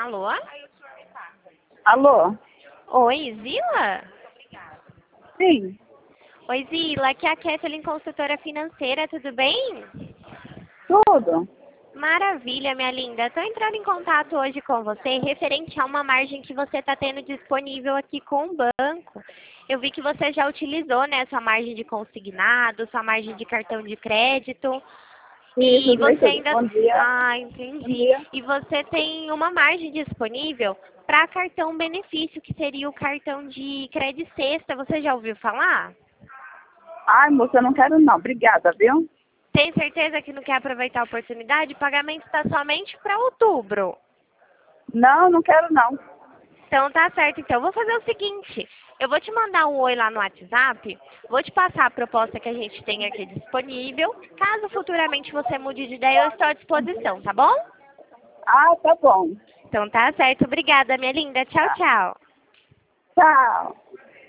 Alô? Alô? Oi, Zila? Sim, Oi, Zila, aqui é a Kathleen, consultora financeira, tudo bem? tudo. Maravilha, minha linda. Estou entrando em contato hoje com você referente a uma margem que você está tendo disponível aqui com o banco. Eu vi que você já utilizou, né, sua margem de consignado, sua margem de cartão de crédito. Isso, E usei você tudo. ainda... Bom dia. Ah, Bom entendi. dia. E você tem uma margem disponível para cartão benefício, que seria o cartão de crédito sexta. Você já ouviu falar? Ai, moça, eu não quero não. Obrigada, viu? Tem certeza que não quer aproveitar a oportunidade? O pagamento está somente para outubro. Não, não quero não. Então tá certo. Então, eu vou fazer o seguinte. Eu vou te mandar um oi lá no WhatsApp. Vou te passar a proposta que a gente tem aqui disponível. Caso futuramente você mude de ideia, eu estou à disposição, tá bom? Ah, tá bom. Então tá certo. Obrigada, minha linda. Tchau, Tá. tchau. Tchau.